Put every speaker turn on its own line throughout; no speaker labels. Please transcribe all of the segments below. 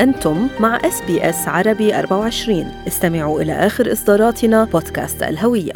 أنتم مع SBS عربي 24. استمعوا إلى آخر إصداراتنا بودكاست الهوية.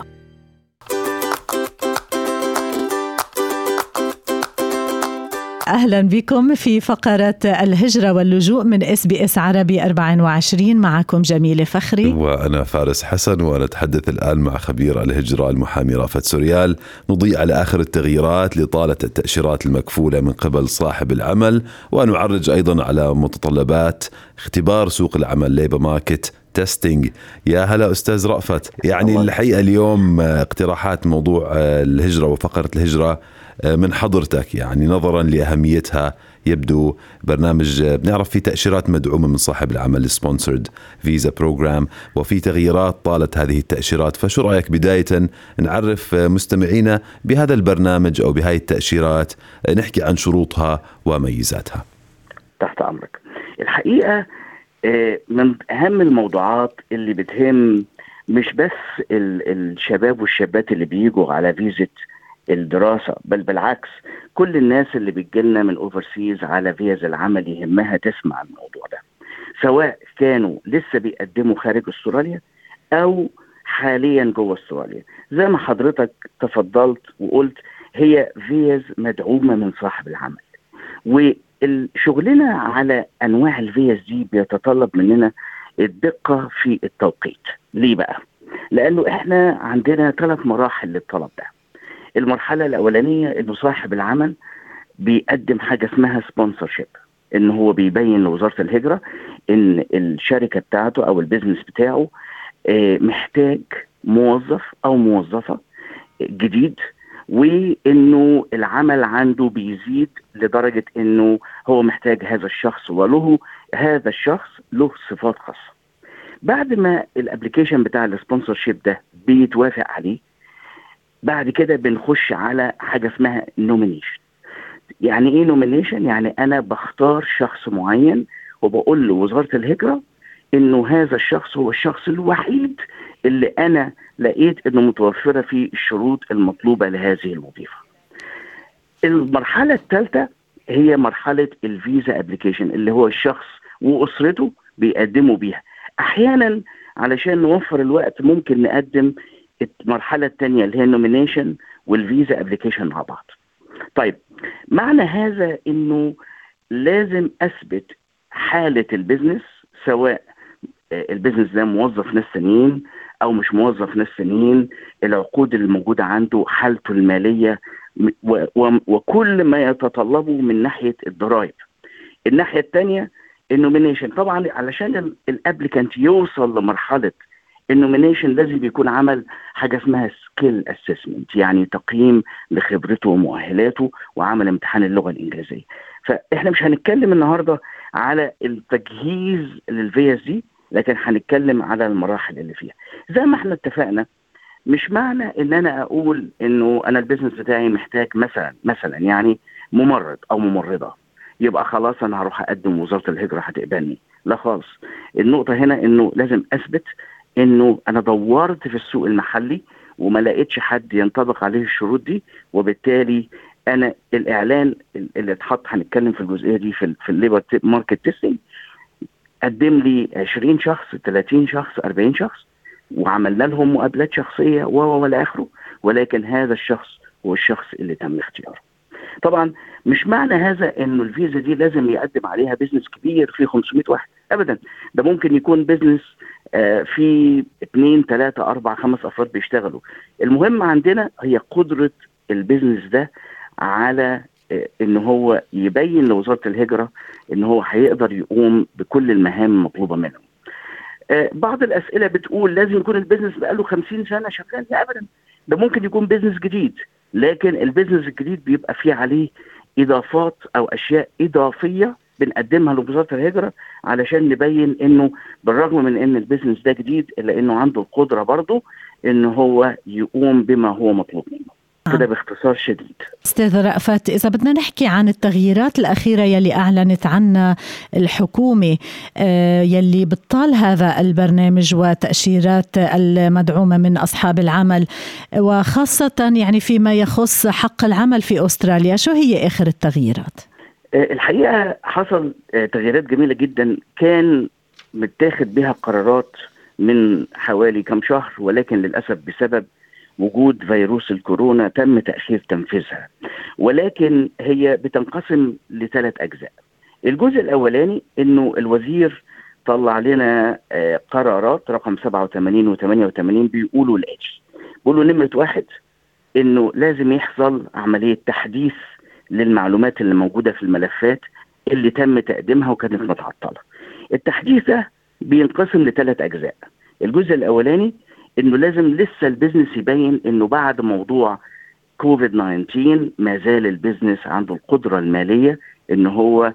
أهلا بكم في فقرة الهجرة واللجوء من SBS عربي 24. معكم جميلة فخري
وأنا فارس حسن، ونتحدث الآن مع خبير الهجرة المحامي رافت سوريال. نضيء على آخر التغييرات لإطالة التأشيرات المكفولة من قبل صاحب العمل، ونعرج أيضا على متطلبات اختبار سوق العمل ليبر ماركت تيستينج. يا هلا أستاذ رأفت. يعني الحقيقة اليوم اقتراحات موضوع الهجرة وفقرة الهجرة من حضرتك، يعني نظرا لأهميتها يبدو برنامج بنعرف فيه تأشيرات مدعومة من صاحب العمل سبونسرد فيزا بروجرام، وفي تغييرات طالت هذه التأشيرات. فشو رأيك بداية نعرف مستمعينا بهذا البرنامج أو بهاي التأشيرات، نحكي عن شروطها وميزاتها؟
تحت أمرك. الحقيقة من أهم الموضوعات اللي بتهم مش بس الشباب والشابات اللي بيجوا على فيزة الدراسة، بل بالعكس كل الناس اللي بتجيلنا من اوفرسيز على فيز العمل يهمها تسمع الموضوع ده، سواء كانوا لسه بيقدموا خارج استراليا او حاليا جوه استراليا. زي ما حضرتك تفضلت وقلت، هي فيز مدعومة من صاحب العمل، وشغلنا على انواع الفيز دي بيتطلب مننا الدقة في التوقيت. ليه بقى؟ لانه احنا عندنا 3 مراحل للطلب ده. المرحلة الأولانية إنه صاحب العمل بيقدم حاجة اسمها سبونسرشيب، إنه هو بيبين لوزارة الهجرة إن الشركة بتاعته أو البيزنس بتاعه محتاج موظف أو موظفة جديد، وإنه العمل عنده بيزيد لدرجة إنه هو محتاج هذا الشخص، وله هذا الشخص له صفات خاصة. بعد ما الابليكيشن بتاع السبونسرشيب ده بيتوافق عليه، بعد كده بنخش على حاجة اسمها نومينيشن. يعني ايه نومينيشن؟ يعني انا بختار شخص معين وبقول لوزارة الهجرة انه هذا الشخص هو الشخص الوحيد اللي انا لقيت انه متوفرة فيه الشروط المطلوبة لهذه الوظيفة. المرحلة الثالثة هي مرحلة الفيزا ابليكيشن، اللي هو الشخص واسرته بيقدموا بيها. احيانا علشان نوفر الوقت ممكن نقدم المرحلة الثانية اللي هي النومينيشن والفيزا ابليكيشن مع بعض. طيب، معنى هذا انه لازم اثبت حالة البيزنس، سواء البيزنس ده موظف ناس سنين او مش موظف ناس سنين، العقود اللي موجودة عنده، حالته المالية، وكل ما يتطلبه من ناحية الضرائب. الناحية الثانية النومينيشن. طبعا علشان الابليكانت يوصل لمرحلة النومينيشن لازم بيكون عمل حاجة اسمها سكيل اسسمنت، يعني تقييم لخبرته ومؤهلاته، وعمل امتحان اللغة الإنجليزية. فإحنا مش هنتكلم النهاردة على التجهيز للفيز دي، لكن هنتكلم على المراحل اللي فيها. زي ما احنا اتفقنا، مش معنى ان انا اقول انه انا البيزنس بتاعي محتاج مثلا يعني ممرض او ممرضة، يبقى خلاص انا هروح اقدم وزارة الهجرة هتقبلني. لا خالص. النقطة هنا انه لازم اثبت انه انا دورت في السوق المحلي وما لقيتش حد ينطبق عليه الشروط دي، وبالتالي انا الاعلان اللي اتحط، هنتكلم في الجزئيه دي في الليبر ماركت تيستينج، قدم لي 20 شخص، 30 شخص، 40 شخص، وعملنا لهم مقابلات شخصيه ولا اخره، ولكن هذا الشخص هو الشخص اللي تم اختياره. طبعا مش معنى هذا انه الفيزا دي لازم يقدم عليها بيزنس كبير فيه 500 واحد ابدا. ده ممكن يكون بيزنس في 2 3 4 5 افراد بيشتغلوا. المهم عندنا هي قدرة البيزنس ده على ان هو يبين لوزارة الهجرة ان هو هيقدر يقوم بكل المهام المطلوبة منه. بعض الاسئلة بتقول لازم يكون البيزنس بقاله 50 سنة شغال. لا ابدا، ده ممكن يكون بيزنس جديد، لكن البيزنس الجديد بيبقى فيه عليه اضافات او اشياء اضافية بنقدمها لوزارة الهجرة علشان نبين انه بالرغم من ان البيزنس ده جديد، الا انه عنده القدرة برضو انه هو يقوم بما هو مطلوب منه. كده باختصار شديد.
أستاذ رأفت، إذا بدنا نحكي عن التغييرات الأخيرة يلي أعلنت عنها الحكومة يلي بطال هذا البرنامج وتأشيرات المدعومة من أصحاب العمل، وخاصة يعني فيما يخص حق العمل في أستراليا، شو هي آخر التغييرات؟
الحقيقة حصل تغييرات جميلة جدا كان متاخد بها قرارات من حوالي كم شهر، ولكن للأسف بسبب وجود فيروس الكورونا تم تأخير تنفيذها. ولكن هي بتنقسم ل3 أجزاء. الجزء الأولاني إنه الوزير طلع لنا قرارات رقم 87 و88 بيقولوا الآتي. بيقولوا نمرة 1 إنه لازم يحصل عملية تحديث للمعلومات اللي موجودة في الملفات اللي تم تقديمها وكانت متعطلة. التحديث ده بينقسم ل3 أجزاء. الجزء الأولاني إنه لازم لسه البيزنس يبين إنه بعد موضوع كوفيد 19 ما زال البيزنس عنده القدرة المالية إنه هو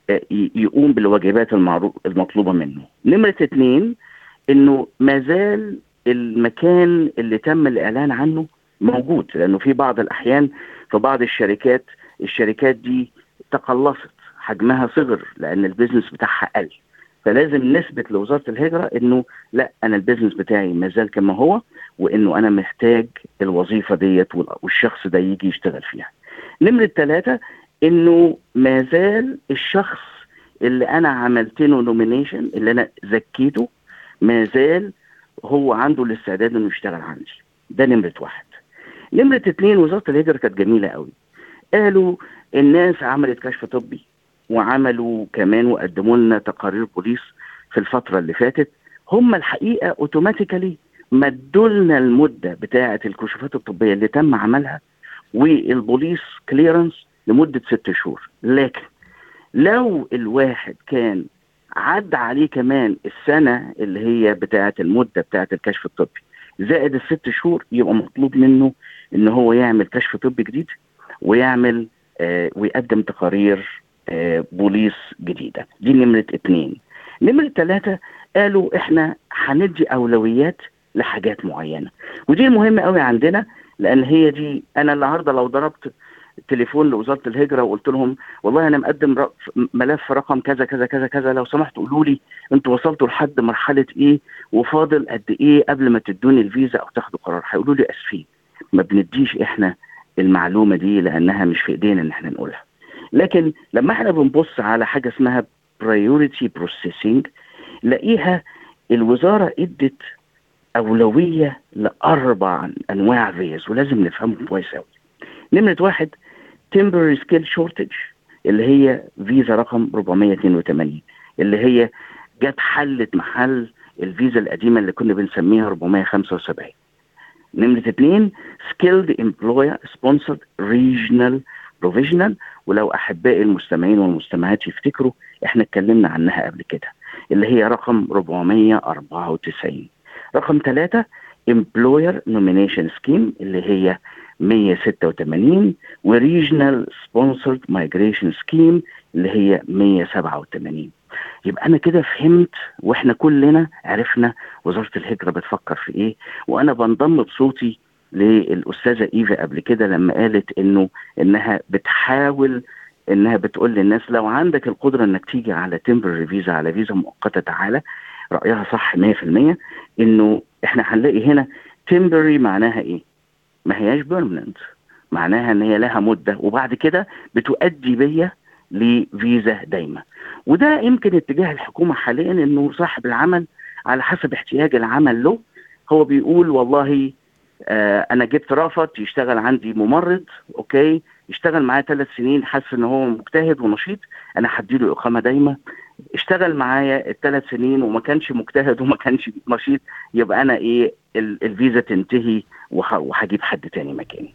يقوم بالواجبات المطلوبة منه. نمرة 2 إنه ما زال المكان اللي تم الإعلان عنه موجود، لأنه في بعض الأحيان في بعض الشركات دي تقلصت، حجمها صغر لأن البيزنس بتاعها قل، فلازم نثبت لوزارة الهجرة إنه لا، أنا البيزنس بتاعي ما زال كما هو، وإنه أنا محتاج الوظيفة ديت والشخص ده يجي يشتغل فيها. نمرة 3 إنه ما زال الشخص اللي أنا عملت له نومينيشن، اللي أنا زكيته، ما زال هو عنده الاستعداد إنه يشتغل عندي. ده نمرة 1. نمرة 2 وزارة الهجرة كانت جميلة قوي. قالوا الناس عملت كشف طبي وعملوا كمان وقدموا لنا تقارير بوليس في الفترة اللي فاتت. هم الحقيقة اوتوماتيكالي مدوا لنا المدة بتاعة الكشوفات الطبية اللي تم عملها والبوليس كليرنس لمدة 6 شهور. لكن لو الواحد كان عدى عليه كمان السنة اللي هي بتاعة المدة بتاعة الكشف الطبي زائد ال6 شهور، يبقى مطلوب منه ان هو يعمل كشف طبي جديد ويعمل ويقدم تقارير بوليس جديدة. دي نمرة 2. نمرة 3 قالوا احنا هندي اولويات لحاجات معينة، ودي المهمة قوي عندنا، لان هي دي. انا النهاردة لو ضربت تليفون لوزارة الهجرة وقلت لهم والله انا مقدم ملف رقم كذا كذا كذا كذا، لو سمحتوا قولوا لي انتوا وصلتوا لحد مرحلة ايه وفاضل قد ايه قبل ما تدوني الفيزا او تاخدوا قرار، هيقولوا لي اسفين ما بنديش احنا المعلومة دي لانها مش في ايدينا ان احنا نقولها. لكن لما احنا بنبص على حاجة اسمها priority processing، لاقيها الوزارة ادت اولوية ل4 انواع فيز، ولازم نفهمهم كويس قوي. نمرة 1 temporary skill shortage اللي هي فيزا رقم 482 اللي هي جت حلت محل الفيزا القديمة اللي كنا بنسميها 475. نمرة 2 skilled employer sponsored regional provisional، ولو أحبائي المستمعين والمستمعات يفتكروا احنا اتكلمنا عنها قبل كده، اللي هي رقم 494. رقم 3 employer nomination scheme اللي هي 186، وريجنال سبونسرد مايجريشن سكيم اللي هي 187. يبقى انا كده فهمت، واحنا كلنا عرفنا وزارة الهجرة بتفكر في ايه. وانا بنضم بصوتي للأستاذة إيفا قبل كده لما قالت انها بتحاول انها بتقول للناس لو عندك القدرة انك تيجي على تمبرري فيزا، على فيزا مؤقتة، تعالى. رأيها صح 100%. انه احنا هنلاقي هنا تمبرري معناها ايه؟ ما هياش بيرمننت، معناها ان هي لها مدة وبعد كده بتؤدي بيا لفيزا دايمة. وده يمكن اتجاه الحكومة حاليا، انه صاحب العمل على حسب احتياج العمل له هو بيقول والله انا جبت رافض يشتغل عندي ممرض، اوكي، يشتغل معايا 3 سنين، حاسس ان هو مجتهد ونشيط، انا هديله اقامة دايمة. اشتغل معايا ال3 سنين وما كانش مجتهد وما كانش نشيط، يبقى انا ايه، الفيزا تنتهي وهجيب حد تاني مكاني.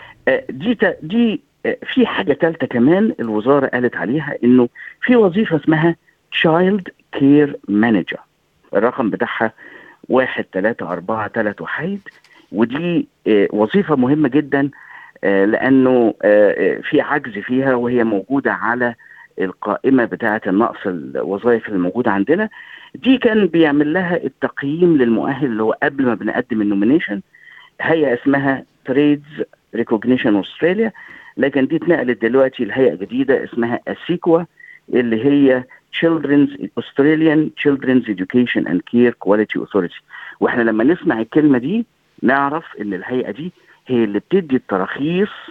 دي في حاجة ثالثة كمان الوزارة قالت عليها، انه في وظيفة اسمها Child Care Manager، الرقم بتاعها 1343، ودي وظيفة مهمة جدا لانه في عجز فيها، وهي موجودة على القائمة بتاعة النقص الوظائف الموجودة عندنا. دي كان بيعمل لها التقييم للمؤهل اللي هو قبل ما بنقدم النومينيشن، هيئة اسمها Trades Recognition Australia، لكن دي اتنقلت دلوقتي لهيئة جديدة اسمها ASICWA اللي هي Australian Children's Education and Care Quality Authority. واحنا لما نسمع الكلمة دي نعرف ان الهيئة دي هي اللي بتدي التراخيص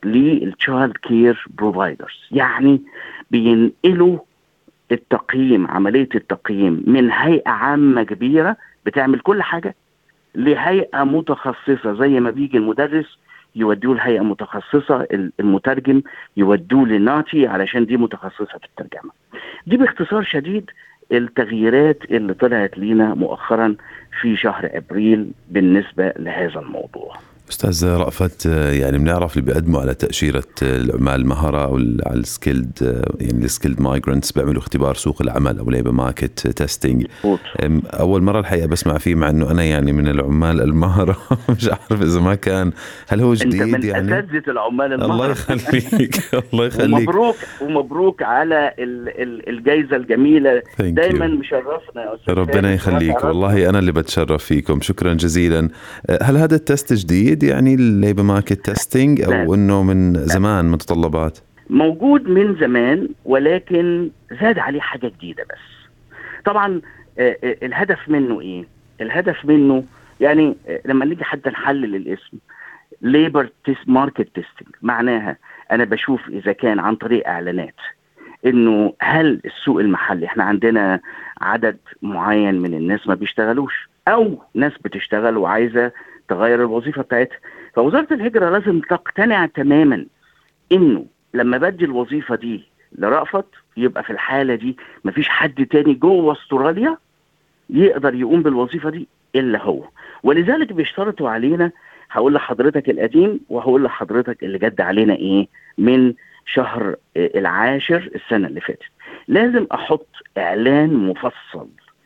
للتشايلد كير بروفايدرز، يعني بينقلوا التقييم، عملية التقييم من هيئة عامة كبيرة بتعمل كل حاجة لهيئة متخصصة. زي ما بيجي المدرس يودوه لهيئة متخصصة، المترجم يودوه للناطي علشان دي متخصصة في الترجمة. دي باختصار شديد التغييرات اللي طلعت لينا مؤخرا في شهر أبريل بالنسبة لهذا الموضوع.
أستاذ رأفت، يعني بنعرف اللي بيقدموا على تأشيرة العمال المهرة أو على السكيلد، يعني السكيلد مايجرانتس، بيعملوا اختبار سوق العمل أو ليبر ماركت تيستينج. أول مرة الحقيقة بسمع فيه، مع أنه أنا يعني من العمال المهرة مش عارف إذا ما كان، هل هو جديد؟
أنت من
يعني
أساتذة العمال المهرة.
الله يخليك الله يخليك.
ومبروك على الجائزة الجميلة. دايما مشرفنا يا أستاذ.
ربنا يخليك، والله أنا اللي بتشرف فيكم، شكرا جزيلا. هل هذا التست جديد يعني الليبر ماركت تيستينج، أو أنه من زمان متطلبات؟
موجود من زمان، ولكن زاد عليه حاجة جديدة. بس طبعا الهدف منه إيه؟ الهدف منه يعني لما نيجي حتى نحلل الاسم ليبر ماركت تيستينج، معناها أنا بشوف إذا كان عن طريق إعلانات إنه هل السوق المحلي، إحنا عندنا عدد معين من الناس ما بيشتغلوش، أو ناس بتشتغل وعايزة تغير الوظيفة بتاعتها. فوزارة الهجرة لازم تقتنع تماما إنه لما بدي الوظيفة دي لرأفت، يبقى في الحالة دي مفيش حد تاني جوه استراليا يقدر يقوم بالوظيفة دي إلا هو. ولذلك بيشترطوا علينا، هقول لحضرتك القديم وهقول لحضرتك اللي جد علينا إيه من شهر العاشر السنة اللي فاتت. لازم أحط إعلان مفصل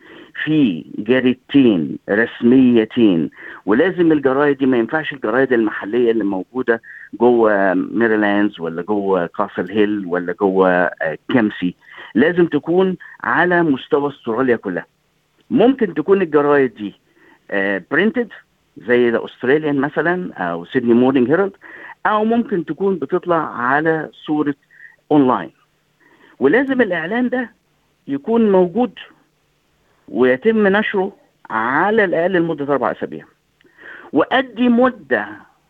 في جريدتين رسميتين، ولازم الجرايد دي ما ينفعش الجرايد المحلية اللي موجودة جوه ميريلاندز ولا جوه كاسل هيل ولا جوه كامسي، لازم تكون على مستوى استراليا كلها. ممكن تكون الجرايد دي برينتد زي الأستراليان مثلا أو سيدني مورنينج هيرالد، أو ممكن تكون بتطلع على صورة أونلاين. ولازم الإعلان ده يكون موجود ويتم نشره على الأقل لمدة 4 أسابيع، وأدي مدة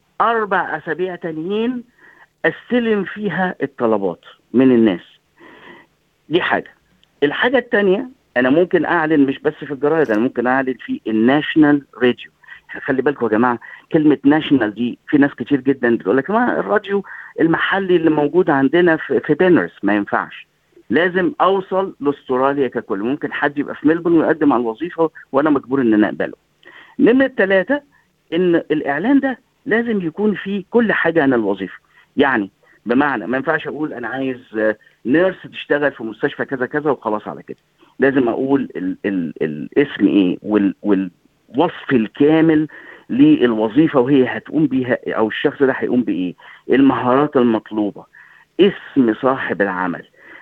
4 أسابيع تانيين أستلم فيها الطلبات من الناس. دي حاجة. الحاجة التانية، أنا ممكن أعلن مش بس في الجرايد، أنا ممكن أعلن في الناشنال راديو. خلي بالكم يا جماعة، كلمة ناشنال دي في ناس كتير جدا بتقول لك ما الراديو المحلي اللي موجود عندنا في بينرس ما ينفعش. لازم اوصل لاستراليا ككل. ممكن حد يبقى في ملبورن ويقدم على الوظيفه وانا مجبور ان انا اقبله. نمرة 3، ان الاعلان ده لازم يكون فيه كل حاجه عن الوظيفه. يعني بمعنى ما ينفعش اقول انا عايز نيرس تشتغل في مستشفى كذا كذا وخلاص على كده. لازم اقول الاسم ايه والوصف الكامل للوظيفه وهي هتقوم بيها، او الشخص ده هيقوم بايه، المهارات المطلوبه، اسم صاحب العمل،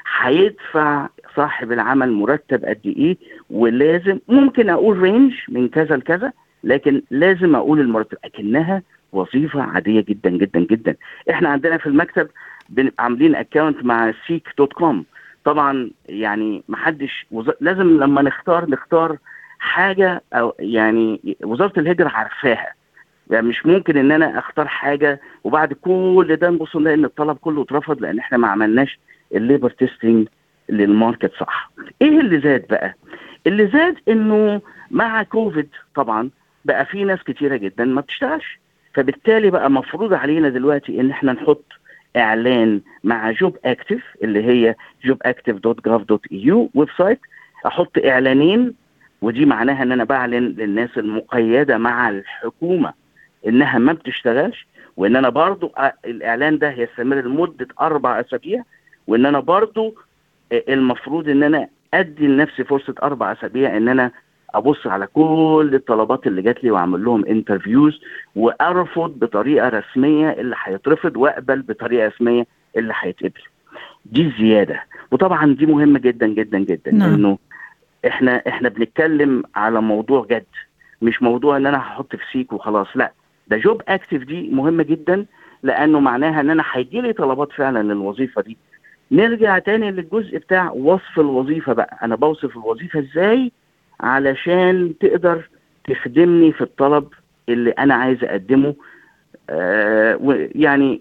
هيدفع صاحب العمل مرتب قد ايه. ولازم ممكن اقول رينج من كذا لكذا، لكن لازم اقول المرتب اكنها وظيفة عادية جدا جدا جدا. احنا عندنا في المكتب عاملين اكاونت مع seek.com. طبعا يعني محدش لازم لما نختار حاجة، او يعني وزارة الهجرة عارفاها. يعني مش ممكن ان انا اختار حاجة وبعد كل ده نبص نلاقي ان الطلب كله اترفض لان احنا ما عملناش الليبر تيستينج للماركت صح. ايه اللي زاد بقى؟ اللي زاد انه مع كوفيد طبعا بقى في ناس كتيرة جدا ما بتشتغلش، فبالتالي بقى مفروض علينا دلوقتي ان احنا نحط اعلان مع جوب اكتيف اللي هي jobactive.gov.eu ويب سايت. احط اعلانين، ودي معناها ان انا بعلن للناس المقيدة مع الحكومة انها ما بتشتغلش، وان انا برضو الاعلان ده يستمر لمدة 4 أسابيع، وان انا برضو المفروض ان انا ادي لنفسي فرصة 4 أسابيع ان انا ابص على كل الطلبات اللي جات لي واعمل لهم انترفيوز، وارفض بطريقة رسمية اللي هيترفض واقبل بطريقة رسمية اللي هيتقبل. دي زيادة، وطبعا دي مهمة جدا جدا جدا. انه احنا بنتكلم على موضوع جد، مش موضوع ان انا هحط في سيك وخلاص. لا، ده جوب اكتيف دي مهمة جدا، لانه معناها ان انا هيجي لي طلبات فعلا للوظيفة دي. نرجع تاني للجزء بتاع وصف الوظيفة بقى. انا بوصف الوظيفة ازاي علشان تقدر تخدمني في الطلب اللي انا عايز اقدمه. يعني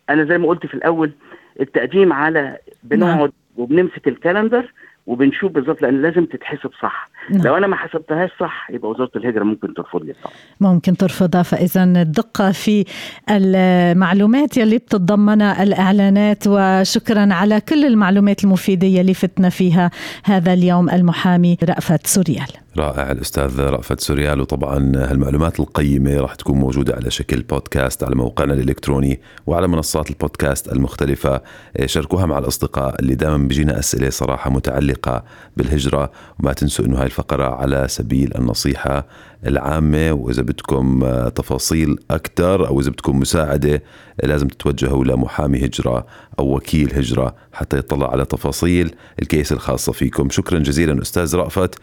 انا زي ما قلت في الاول التقديم على بنقعد وبنمسك الكالندر وبنشوف بالظبط، لان لازم تتحسب صح. لو انا ما حسبتهاش صح يبقى وزارة الهجرة ممكن ترفض لي طبعا.
ممكن ترفضها. فاذا الدقة في المعلومات يلي بتتضمنها الاعلانات. وشكرا على كل المعلومات المفيدة يلي فتنا فيها هذا اليوم المحامي رأفت سوريال.
رائع الأستاذ رأفت سوريال. وطبعا هالمعلومات القيمة راح تكون موجودة على شكل بودكاست على موقعنا الإلكتروني وعلى منصات البودكاست المختلفة. شاركوها مع الأصدقاء اللي دائما بيجينا أسئلة صراحة متعلقة بالهجرة. وما تنسوا أنه هاي الفقرة على سبيل النصيحة العامة، وإذا بدكم تفاصيل أكثر أو إذا بدكم مساعدة لازم تتوجهوا لمحامي هجرة أو وكيل هجرة حتى يطلع على تفاصيل الكيس الخاصة فيكم. شكرا جزيلا أستاذ رأفت.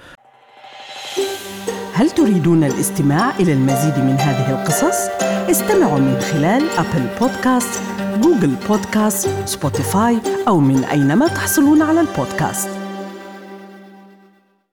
هل تريدون الاستماع إلى المزيد من هذه القصص؟ استمعوا من خلال أبل بودكاست، جوجل بودكاست، سبوتيفاي أو من أينما تحصلون على البودكاست.